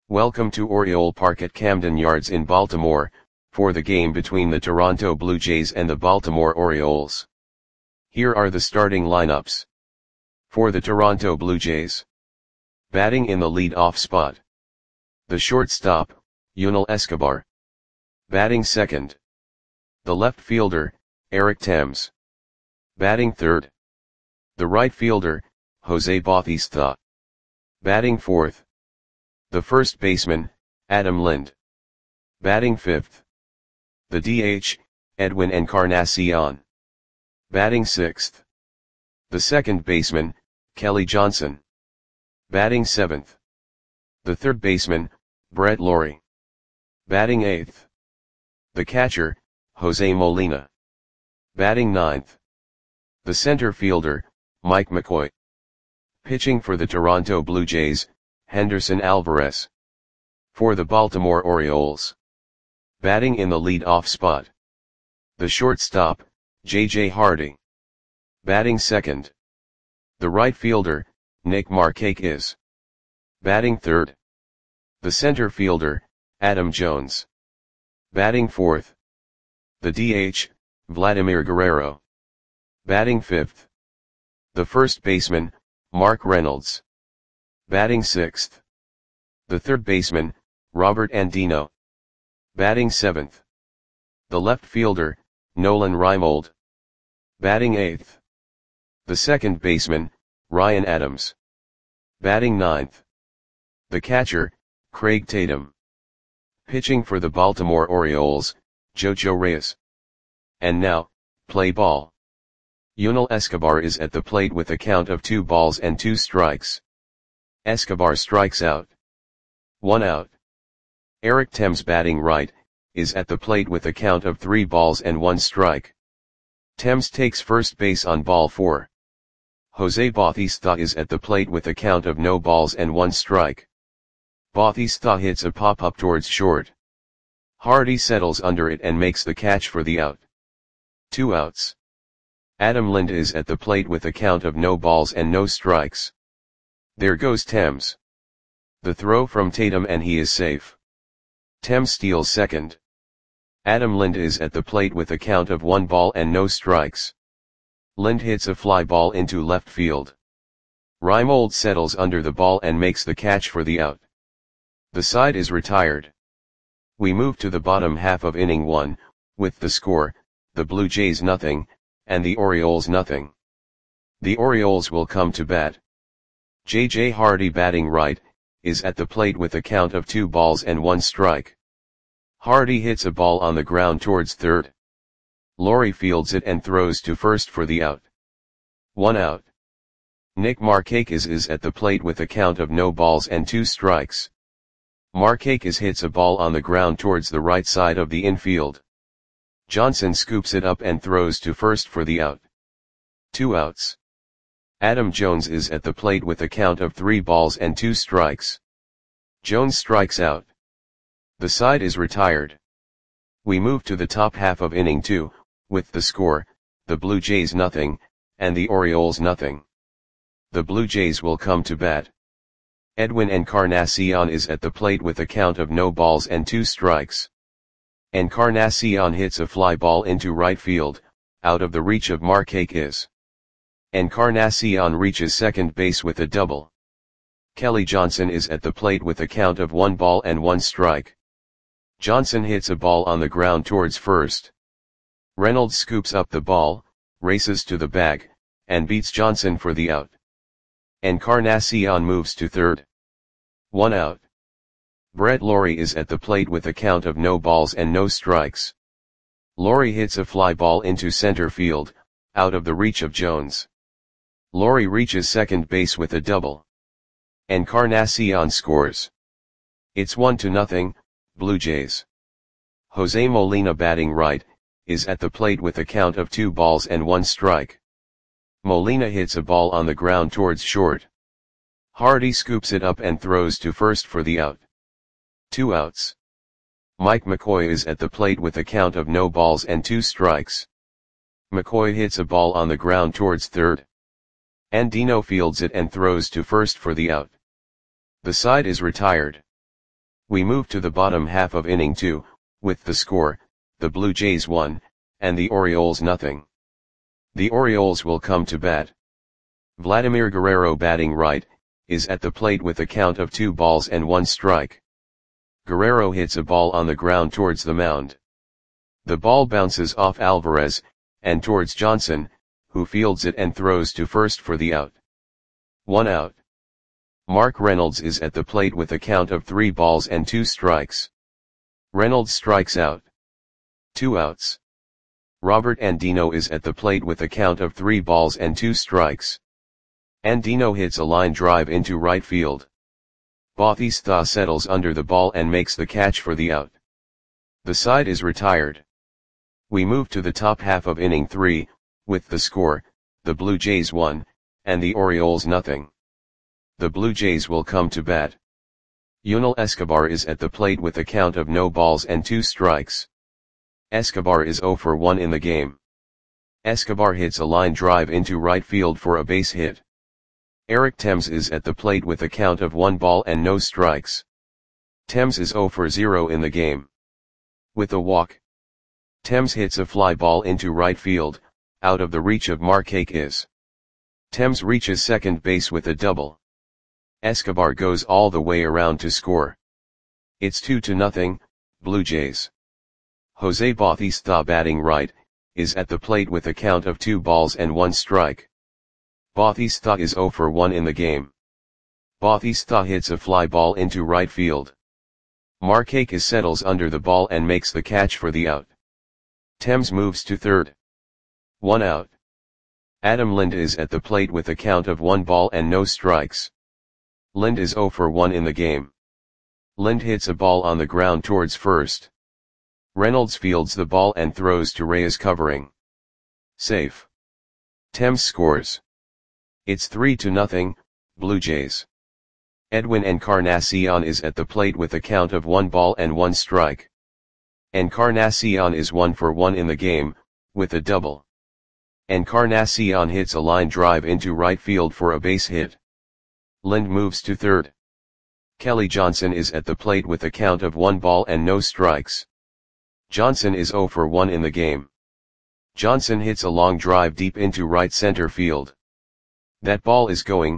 Welcome to Oriole Park at Camden Yards in Baltimore, for the game between the Toronto Blue Jays and the Baltimore Orioles. Here are the starting lineups. For the Toronto Blue Jays. Batting in the lead-off spot. The shortstop, Yunel Escobar. Batting second. The left fielder, Eric Thames. Batting third. The right fielder, Jose Bautista. Batting fourth. The first baseman, Adam Lind. Batting fifth. The DH, Edwin Encarnacion. Batting sixth. The second baseman, Kelly Johnson. Batting seventh. The third baseman, Brett Lawrie. Batting eighth. The catcher, Jose Molina. Batting ninth. The center fielder, Mike McCoy. Pitching for the Toronto Blue Jays, Henderson Alvarez. For the Baltimore Orioles. Batting in the lead-off spot. The shortstop, J.J. Hardy. Batting second. The right fielder, Nick Markakis. Batting third. The center fielder, Adam Jones. Batting fourth. The DH, Vladimir Guerrero. Batting fifth. The first baseman, Mark Reynolds. Batting sixth. The third baseman, Robert Andino. Batting seventh. The left fielder, Nolan Reimold. Batting eighth. The second baseman, Ryan Adams. Batting ninth. The catcher, Craig Tatum. Pitching for the Baltimore Orioles, Jojo Reyes. And now, play ball. Yunel Escobar is at the plate with a count of 2 balls and 2 strikes. Escobar strikes out. 1 out. Eric Thames batting right, is at the plate with a count of 3 balls and 1 strike. Thames takes first base on ball 4. Jose Bautista is at the plate with a count of no balls and 1 strike. Bautista hits a pop-up towards short. Hardy settles under it and makes the catch for the out. 2 outs. Adam Lind is at the plate with a count of no balls and no strikes. There goes Thames. The throw from Tatum and he is safe. Thames steals second. Adam Lind is at the plate with a count of 1 ball and no strikes. Lind hits a fly ball into left field. Reimold settles under the ball and makes the catch for the out. The side is retired. We move to the bottom half of inning 1, with the score, the Blue Jays 0, and the Orioles 0. The Orioles will come to bat. J.J. Hardy batting right, is at the plate with a count of 2 balls and 1 strike. Hardy hits a ball on the ground towards third. Lawrie fields it and throws to first for the out. 1 out. Nick Markakis is at the plate with a count of no balls and 2 strikes. Markakis hits a ball on the ground towards the right side of the infield. Johnson scoops it up and throws to first for the out. 2 outs. Adam Jones is at the plate with a count of 3 balls and 2 strikes. Jones strikes out. The side is retired. We move to the top half of inning 2, with the score, the Blue Jays 0, and the Orioles 0. The Blue Jays will come to bat. Edwin Encarnacion is at the plate with a count of no balls and 2 strikes. Encarnacion hits a fly ball into right field, out of the reach of Markakis. Encarnacion reaches second base with a double. Kelly Johnson is at the plate with a count of 1 ball and 1 strike. Johnson hits a ball on the ground towards first. Reynolds scoops up the ball, races to the bag, and beats Johnson for the out. Encarnacion moves to third. 1 out. Brett Lawrie is at the plate with a count of no balls and no strikes. Lawrie hits a fly ball into center field, out of the reach of Jones. Lawrie reaches second base with a double. Encarnacion scores. It's 1-0, Blue Jays. Jose Molina batting right, is at the plate with a count of 2 balls and 1 strike. Molina hits a ball on the ground towards short. Hardy scoops it up and throws to first for the out. 2 outs. Mike McCoy is at the plate with a count of no balls and 2 strikes. McCoy hits a ball on the ground towards third. Andino fields it and throws to first for the out. The side is retired. We move to the bottom half of inning 2, with the score, the Blue Jays 1, and the Orioles nothing. The Orioles will come to bat. Vladimir Guerrero, batting right, is at the plate with a count of 2 balls and 1 strike. Guerrero hits a ball on the ground towards the mound. The ball bounces off Alvarez, and towards Johnson, who fields it and throws to first for the out. 1 out. Mark Reynolds is at the plate with a count of 3 balls and 2 strikes. Reynolds strikes out. 2 outs. Robert Andino is at the plate with a count of 3 balls and 2 strikes. Andino hits a line drive into right field. Bautista settles under the ball and makes the catch for the out. The side is retired. We move to the top half of inning 3, with the score, the Blue Jays 1, and the Orioles nothing. The Blue Jays will come to bat. Yunel Escobar is at the plate with a count of no balls and 2 strikes. Escobar is 0 for 1 in the game. Escobar hits a line drive into right field for a base hit. Eric Thames is at the plate with a count of 1 ball and no strikes. Thames is 0 for 0 in the game. With a walk, Thames hits a fly ball into right field, out of the reach of Markakis. Thames reaches second base with a double. Escobar goes all the way around to score. It's 2-0, Blue Jays. Jose Bautista, batting right, is at the plate with a count of 2 balls and 1 strike. Bautista is 0 for 1 in the game. Bautista hits a fly ball into right field. Markakis settles under the ball and makes the catch for the out. Thames moves to third. 1 out. Adam Lind is at the plate with a count of 1 ball and no strikes. Lind is 0 for 1 in the game. Lind hits a ball on the ground towards first. Reynolds fields the ball and throws to Reyes, covering. Safe. Thames scores. It's 3-0, Blue Jays. Edwin Encarnacion is at the plate with a count of 1 ball and 1 strike. Encarnacion is 1 for 1 in the game, with a double. Encarnacion hits a line drive into right field for a base hit. Lind moves to third. Kelly Johnson is at the plate with a count of 1 ball and no strikes. Johnson is 0 for 1 in the game. Johnson hits a long drive deep into right center field. That ball is gone.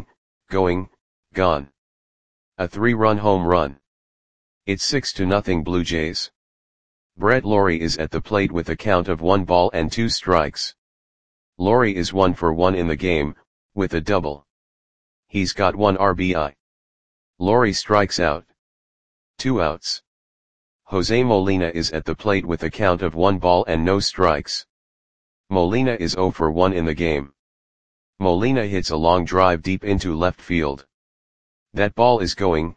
A 3-run home run. It's 6-0 Blue Jays. Brett Lawrie is at the plate with a count of 1 ball and 2 strikes. Lawrie is 1 for 1 in the game, with a double. He's got 1 RBI. Lawrie strikes out. 2 outs. Jose Molina is at the plate with a count of 1 ball and no strikes. Molina is 0 for 1 in the game. Molina hits a long drive deep into left field. That ball is gone.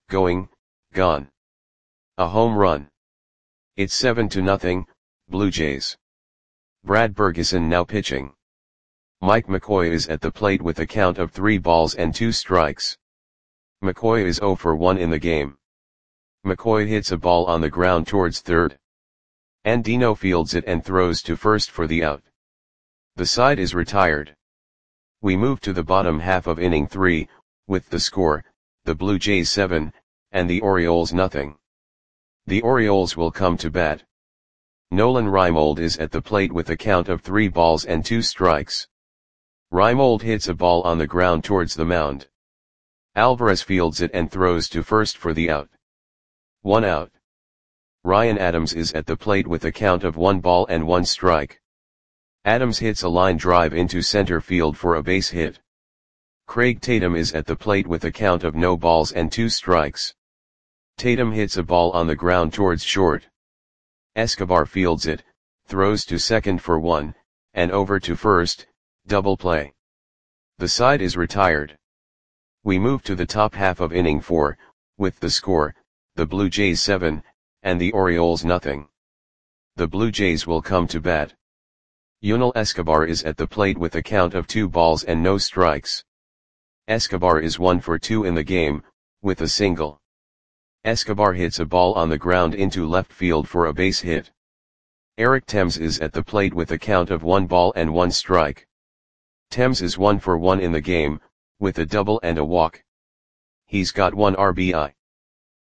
A home run. It's 7-0, Blue Jays. Brad Bergeson now pitching. Mike McCoy is at the plate with a count of 3 balls and 2 strikes. McCoy is 0 for 1 in the game. McCoy hits a ball on the ground towards third. Andino fields it and throws to first for the out. The side is retired. We move to the bottom half of inning 3, with the score, the Blue Jays 7, and the Orioles nothing. The Orioles will come to bat. Nolan Reimold is at the plate with a count of 3 balls and 2 strikes. Reimold hits a ball on the ground towards the mound. Alvarez fields it and throws to first for the out. 1 out. Ryan Adams is at the plate with a count of 1 ball and 1 strike. Adams hits a line drive into center field for a base hit. Craig Tatum is at the plate with a count of no balls and 2 strikes. Tatum hits a ball on the ground towards short. Escobar fields it, throws to second for 1, and over to first, double play. The side is retired. We move to the top half of inning 4, with the score, the Blue Jays 7, and the Orioles nothing. The Blue Jays will come to bat. Yunel Escobar is at the plate with a count of 2 balls and no strikes. Escobar is 1 for 2 in the game, with a single. Escobar hits a ball on the ground into left field for a base hit. Eric Thames is at the plate with a count of 1 ball and 1 strike. Thames is 1 for 1 in the game, with a double and a walk. He's got 1 RBI.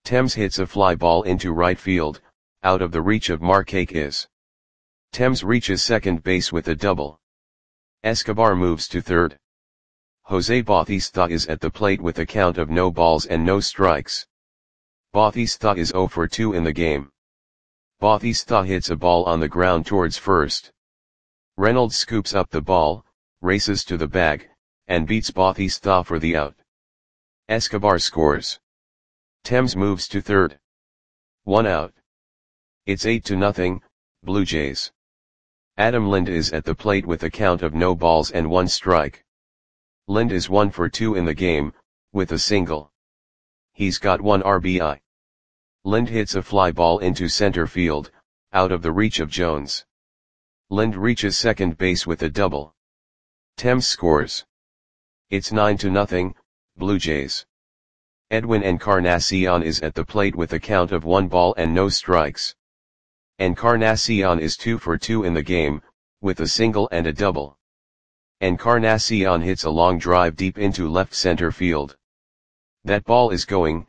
Thames hits a fly ball into right field, out of the reach of Markakis. Thames reaches second base with a double. Escobar moves to third. Jose Bautista is at the plate with a count of no balls and no strikes. Bautista is 0 for 2 in the game. Bautista hits a ball on the ground towards first. Reynolds scoops up the ball, races to the bag, and beats Bautista for the out. Escobar scores. Thames moves to third. 1 out. It's 8-0, Blue Jays. Adam Lind is at the plate with a count of no balls and 1 strike. Lind is 1 for 2 in the game, with a single. He's got 1 RBI. Lind hits a fly ball into center field, out of the reach of Jones. Lind reaches second base with a double. Thames scores. It's 9-0, Blue Jays. Edwin Encarnacion is at the plate with a count of 1 ball and no strikes. Encarnacion is 2 for 2 in the game, with a single and a double. Encarnacion hits a long drive deep into left center field. That ball is gone.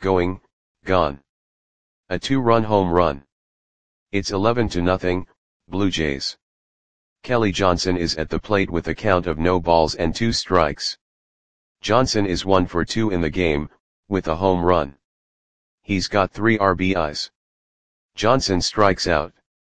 A 2-run home run. It's 11-0, Blue Jays. Kelly Johnson is at the plate with a count of no balls and 2 strikes. Johnson is 1 for 2 in the game, with a home run. He's got 3 RBIs. Johnson strikes out.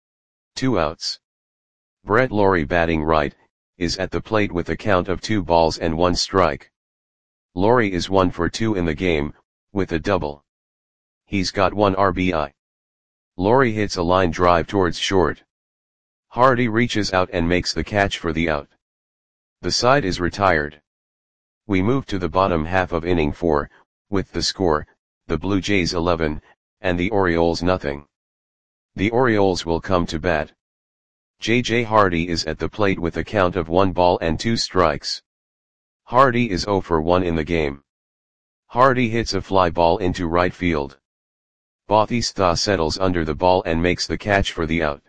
2 outs. Brett Lawrie, batting right, is at the plate with a count of 2 balls and 1 strike. Lawrie is 1 for 2 in the game, with a double. He's got 1 RBI. Lawrie hits a line drive towards short. Hardy reaches out and makes the catch for the out. The side is retired. We move to the bottom half of inning 4, with the score, the Blue Jays 11, and the Orioles nothing. The Orioles will come to bat. J.J. Hardy is at the plate with a count of 1 ball and 2 strikes. Hardy is 0 for 1 in the game. Hardy hits a fly ball into right field. Bautista settles under the ball and makes the catch for the out.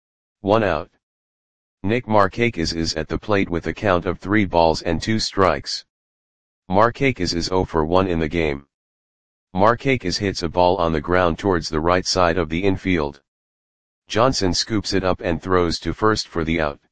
1 out. Nick Markakis is at the plate with a count of 3 balls and 2 strikes. Markakis is 0 for 1 in the game. Markakis hits a ball on the ground towards the right side of the infield. Johnson scoops it up and throws to first for the out.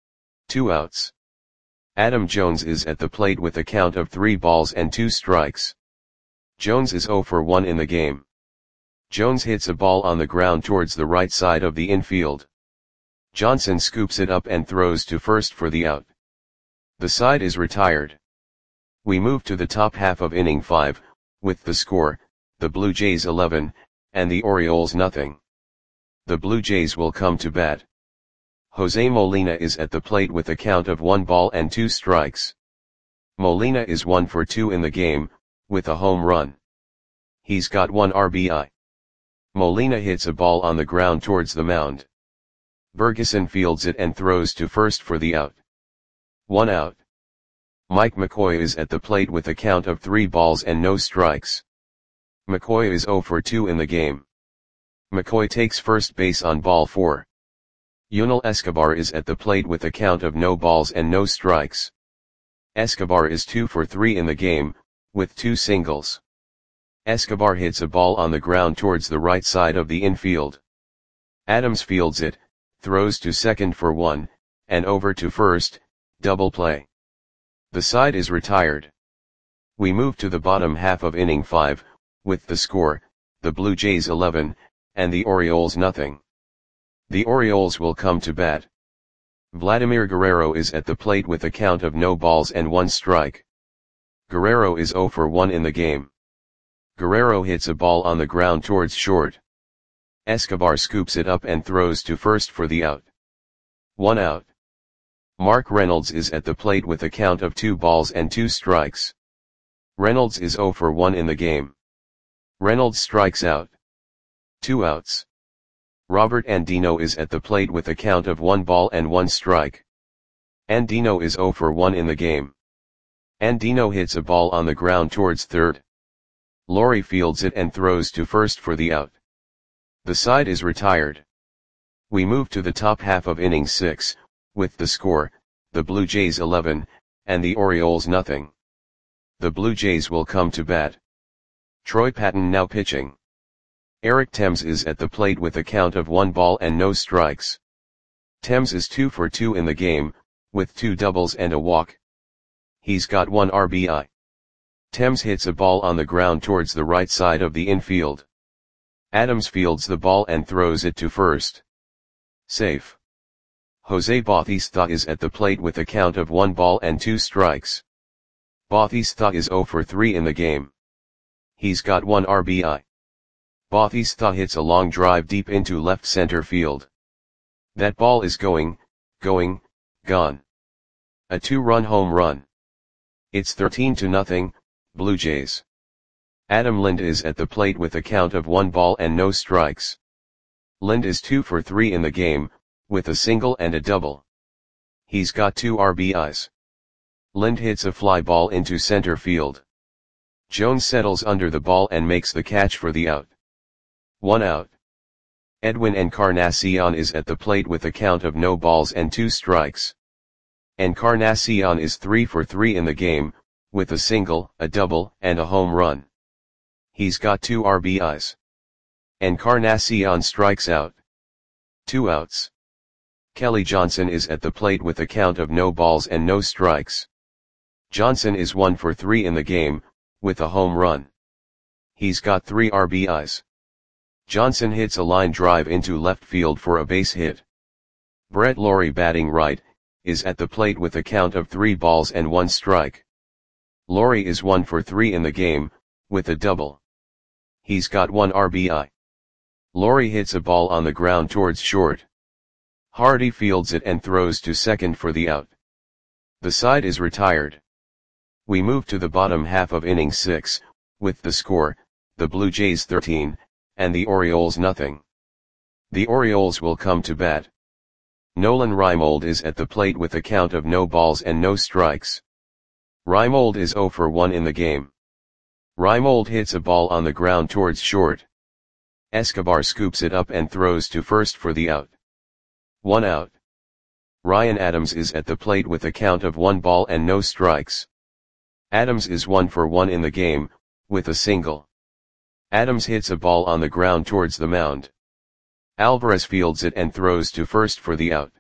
2 outs. Adam Jones is at the plate with a count of 3 balls and 2 strikes. Jones is 0 for 1 in the game. Jones hits a ball on the ground towards the right side of the infield. Johnson scoops it up and throws to first for the out. The side is retired. We move to the top half of inning 5, with the score, the Blue Jays 11, and the Orioles nothing. The Blue Jays will come to bat. Jose Molina is at the plate with a count of 1 ball and 2 strikes. Molina is 1 for 2 in the game, with a home run. He's got 1 RBI. Molina hits a ball on the ground towards the mound. Bergeson fields it and throws to first for the out. 1 out. Mike McCoy is at the plate with a count of 3 balls and no strikes. McCoy is 0 for 2 in the game. McCoy takes first base on ball 4. Yunel Escobar is at the plate with a count of no balls and no strikes. Escobar is 2 for 3 in the game, with 2 singles. Escobar hits a ball on the ground towards the right side of the infield. Adams fields it, throws to second for 1, and over to first, double play. The side is retired. We move to the bottom half of inning 5, with the score, the Blue Jays 11, and the Orioles nothing. The Orioles will come to bat. Vladimir Guerrero is at the plate with a count of no balls and 1 strike. Guerrero is 0 for 1 in the game. Guerrero hits a ball on the ground towards short. Escobar scoops it up and throws to first for the out. 1 out. Mark Reynolds is at the plate with a count of 2 balls and 2 strikes. Reynolds is 0 for 1 in the game. Reynolds strikes out. 2 outs. Robert Andino is at the plate with a count of 1 ball and 1 strike. Andino is 0 for 1 in the game. Andino hits a ball on the ground towards third. Lawrie fields it and throws to first for the out. The side is retired. We move to the top half of inning 6, with the score, the Blue Jays 11, and the Orioles nothing. The Blue Jays will come to bat. Troy Patton now pitching. Eric Thames is at the plate with a count of 1 ball and no strikes. Thames is 2 for 2 in the game, with 2 doubles and a walk. He's got 1 RBI. Thames hits a ball on the ground towards the right side of the infield. Adams fields the ball and throws it to first. Safe. Jose Bautista is at the plate with a count of 1 ball and 2 strikes. Bautista is 0 for 3 in the game. He's got 1 RBI. Bautista hits a long drive deep into left center field. That ball is gone. A 2-run home run. It's 13-0, Blue Jays. Adam Lind is at the plate with a count of 1 ball and no strikes. Lind is 2 for 3 in the game, with a single and a double. He's got 2 RBIs. Lind hits a fly ball into center field. Jones settles under the ball and makes the catch for the out. 1 out. Edwin Encarnacion is at the plate with a count of no balls and 2 strikes. Encarnacion is 3 for 3 in the game, with a single, a double, and a home run. He's got 2 RBIs. Encarnacion strikes out. 2 outs. Kelly Johnson is at the plate with a count of no balls and no strikes. Johnson is 1 for 3 in the game, with a home run. He's got 3 RBIs. Johnson hits a line drive into left field for a base hit. Brett Lawrie, batting right, is at the plate with a count of 3 balls and 1 strike. Lawrie is 1 for 3 in the game, with a double. He's got 1 RBI. Lawrie hits a ball on the ground towards short. Hardy fields it and throws to second for the out. The side is retired. We move to the bottom half of inning 6, with the score, the Blue Jays 13, and the Orioles nothing. The Orioles will come to bat. Nolan Reimold is at the plate with a count of no balls and no strikes. Reimold is 0 for 1 in the game. Reimold hits a ball on the ground towards short. Escobar scoops it up and throws to first for the out. 1 out. Ryan Adams is at the plate with a count of 1 ball and no strikes. Adams is 1 for 1 in the game, with a single. Adams hits a ball on the ground towards the mound. Alvarez fields it and throws to first for the out.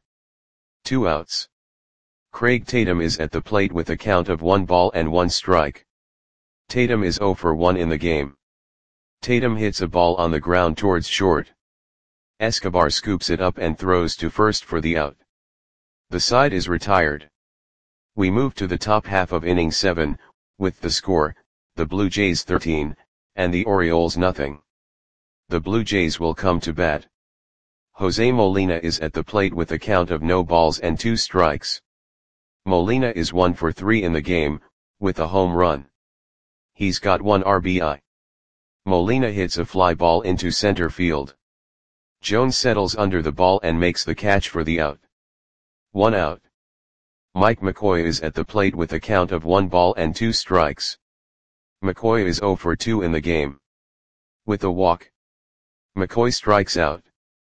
2 outs. Craig Tatum is at the plate with a count of 1 ball and 1 strike. Tatum is 0 for 1 in the game. Tatum hits a ball on the ground towards short. Escobar scoops it up and throws to first for the out. The side is retired. We move to the top half of inning 7, with the score, the Blue Jays 13, and the Orioles nothing. The Blue Jays will come to bat. Jose Molina is at the plate with a count of no balls and 2 strikes. Molina is 1 for 3 in the game, with a home run. He's got 1 RBI. Molina hits a fly ball into center field. Jones settles under the ball and makes the catch for the out. 1 out. Mike McCoy is at the plate with a count of 1 ball and 2 strikes. McCoy is 0 for 2 in the game. With a walk. McCoy strikes out.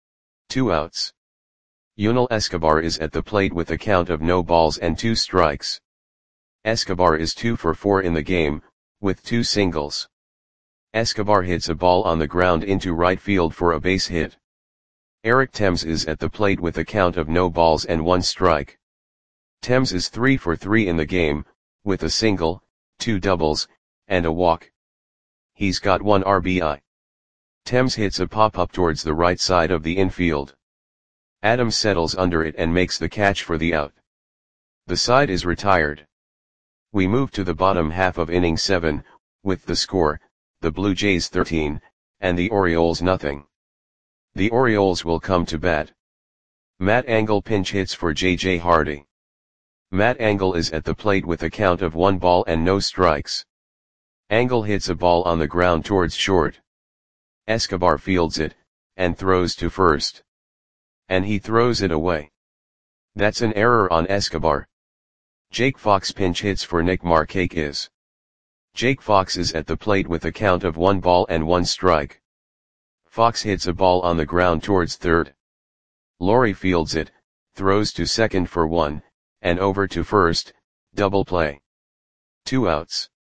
2 outs. Yunel Escobar is at the plate with a count of no balls and 2 strikes. Escobar is 2 for 4 in the game, with 2 singles. Escobar hits a ball on the ground into right field for a base hit. Eric Thames is at the plate with a count of no balls and 1 strike. Thames is 3 for 3 in the game, with a single, 2 doubles, and a walk. He's got 1 RBI. Thames hits a pop-up towards the right side of the infield. Adams settles under it and makes the catch for the out. The side is retired. We move to the bottom half of inning 7, with the score, the Blue Jays 13, and the Orioles nothing. The Orioles will come to bat. Matt Engel pinch hits for J.J. Hardy. Matt Engel is at the plate with a count of 1 ball and no strikes. Engel hits a ball on the ground towards short. Escobar fields it, and throws to first. And he throws it away. That's an error on Escobar. Jake Fox pinch hits for Nick Markakis. Jake Fox is at the plate with a count of 1 ball and 1 strike. Fox hits a ball on the ground towards third. Lawrie fields it, throws to second for 1, and over to first, double play. 2 outs.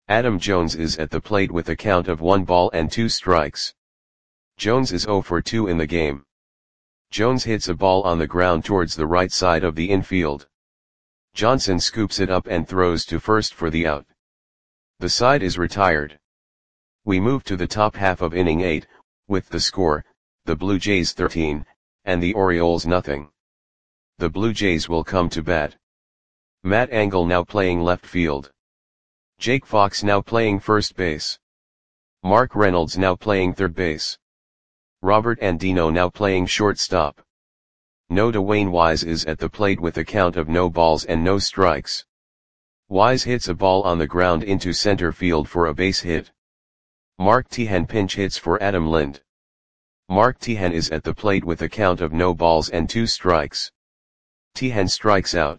Adam Jones is at the plate with a count of 1 ball and 2 strikes. Jones is 0 for 2 in the game. Jones hits a ball on the ground towards the right side of the infield. Johnson scoops it up and throws to first for the out. The side is retired. We move to the top half of inning 8, with the score, the Blue Jays 13, and the Orioles nothing. The Blue Jays will come to bat. Matt Engel now playing left field. Jake Fox now playing first base. Mark Reynolds now playing third base. Robert Andino now playing shortstop. No Dwayne Wise is at the plate with a count of no balls and no strikes. Wise hits a ball on the ground into center field for a base hit. Mark Teahen pinch hits for Adam Lind. Mark Teahen is at the plate with a count of no balls and 2 strikes. Teahen strikes out.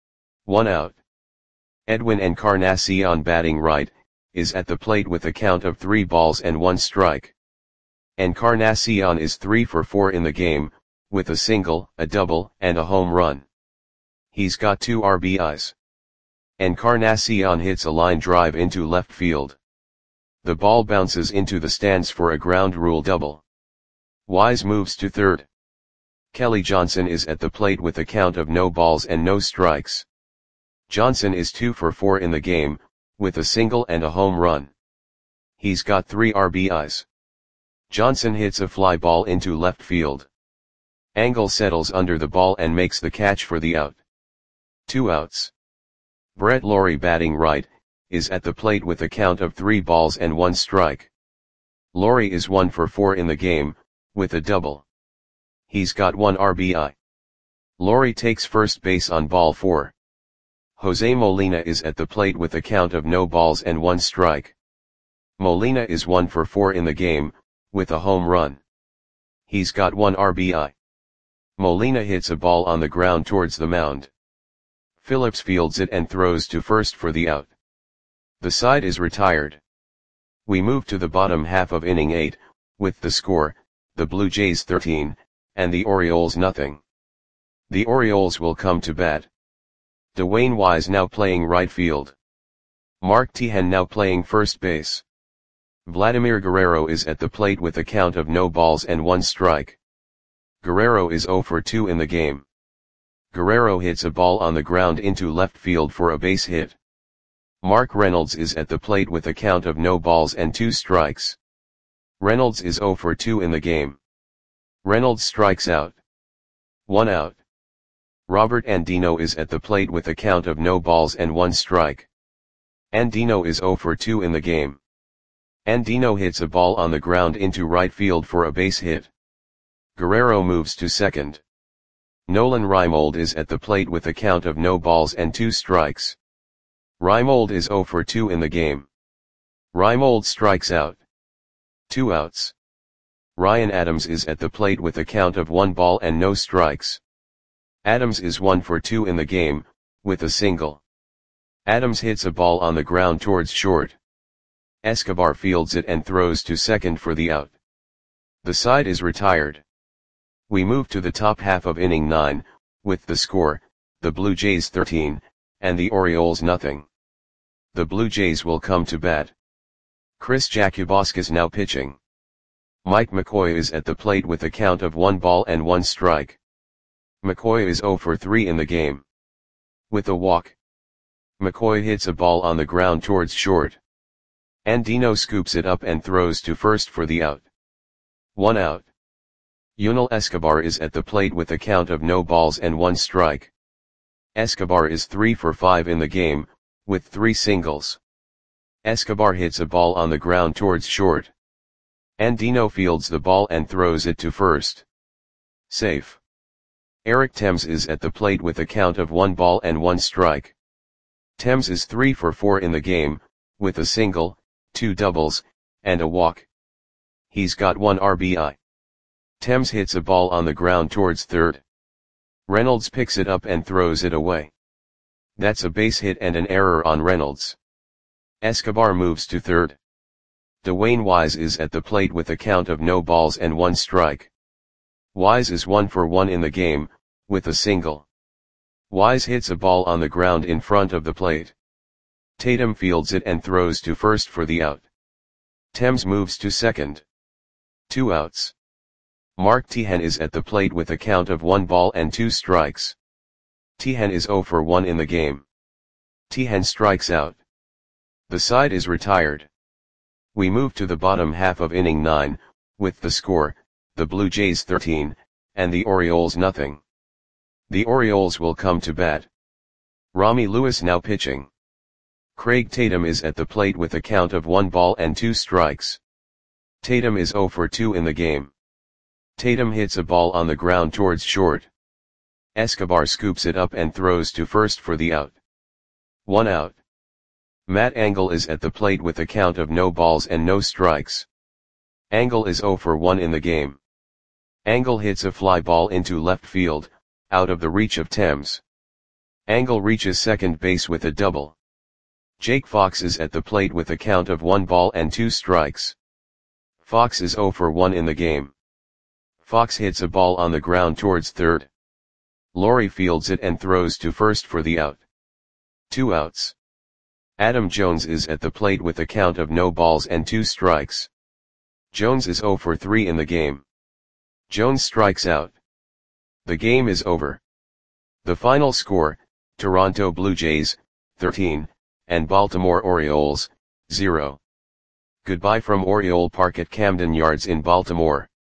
1 out. Edwin Encarnacion batting right, is at the plate with a count of 3 balls and 1 strike. Encarnacion is 3 for 4 in the game, with a single, a double, and a home run. He's got 2 RBIs. Encarnacion hits a line drive into left field. The ball bounces into the stands for a ground rule double. Wise moves to third. Kelly Johnson is at the plate with a count of no balls and no strikes. Johnson is 2 for 4 in the game, with a single and a home run. He's got 3 RBIs. Johnson hits a fly ball into left field. Engel settles under the ball and makes the catch for the out. 2 outs. Brett Lawrie batting right, is at the plate with a count of 3 balls and 1 strike. Lawrie is 1 for 4 in the game, with a double. He's got 1 RBI. Lawrie takes first base on ball 4. Jose Molina is at the plate with a count of no balls and 1 strike. Molina is 1 for 4 in the game, with a home run. He's got 1 RBI. Molina hits a ball on the ground towards the mound. Phillips fields it and throws to first for the out. The side is retired. We move to the bottom half of inning 8, with the score, the Blue Jays 13, and the Orioles nothing. The Orioles will come to bat. Dwayne Wise now playing right field. Mark Teahen now playing first base. Vladimir Guerrero is at the plate with a count of no balls and 1 strike. Guerrero is 0 for 2 in the game. Guerrero hits a ball on the ground into left field for a base hit. Mark Reynolds is at the plate with a count of no balls and 2 strikes. Reynolds is 0 for 2 in the game. Reynolds strikes out. 1 out. Robert Andino is at the plate with a count of no balls and 1 strike. Andino is 0 for 2 in the game. Andino hits a ball on the ground into right field for a base hit. Guerrero moves to second. Nolan Reimold is at the plate with a count of no balls and 2 strikes. Reimold is 0 for 2 in the game. Reimold strikes out. 2 outs. Ryan Adams is at the plate with a count of 1 ball and no strikes. Adams is 1 for 2 in the game, with a single. Adams hits a ball on the ground towards short. Escobar fields it and throws to second for the out. The side is retired. We move to the top half of inning 9, with the score, the Blue Jays 13, and the Orioles nothing. The Blue Jays will come to bat. Chris Jakubowski's now pitching. Mike McCoy is at the plate with a count of 1 ball and 1 strike. McCoy is 0 for 3 in the game. With a walk. McCoy hits a ball on the ground towards short. Andino scoops it up and throws to first for the out. 1 out. Yunel Escobar is at the plate with a count of no balls and 1 strike. Escobar is 3 for 5 in the game, with 3 singles. Escobar hits a ball on the ground towards short. Andino fields the ball and throws it to first. Safe. Eric Thames is at the plate with a count of 1 ball and 1 strike. Thames is 3 for 4 in the game, with a single, 2 doubles, and a walk. He's got 1 RBI. Thames hits a ball on the ground towards third. Reynolds picks it up and throws it away. That's a base hit and an error on Reynolds. Escobar moves to third. Dwayne Wise is at the plate with a count of no balls and 1 strike. Wise is 1 for 1 in the game, with a single. Wise hits a ball on the ground in front of the plate. Tatum fields it and throws to first for the out. Thames moves to second. 2 outs. Mark Teahen is at the plate with a count of 1 ball and 2 strikes. Teahen is 0 for 1 in the game. Teahen strikes out. The side is retired. We move to the bottom half of inning 9, with the score, the Blue Jays 13, and the Orioles nothing. The Orioles will come to bat. Rami Lewis now pitching. Craig Tatum is at the plate with a count of 1 ball and 2 strikes. Tatum is 0 for 2 in the game. Tatum hits a ball on the ground towards short. Escobar scoops it up and throws to first for the out. 1 out. Matt Engel is at the plate with a count of no balls and no strikes. Engel is 0 for 1 in the game. Engel hits a fly ball into left field, out of the reach of Thames. Engel reaches second base with a double. Jake Fox is at the plate with a count of 1 ball and 2 strikes. Fox is 0 for 1 in the game. Fox hits a ball on the ground towards third. Laurie fields it and throws to first for the out. 2 outs. Adam Jones is at the plate with a count of no balls and 2 strikes. Jones is 0 for 3 in the game. Jones strikes out. The game is over. The final score, Toronto Blue Jays, 13, and Baltimore Orioles, 0. Goodbye from Oriole Park at Camden Yards in Baltimore.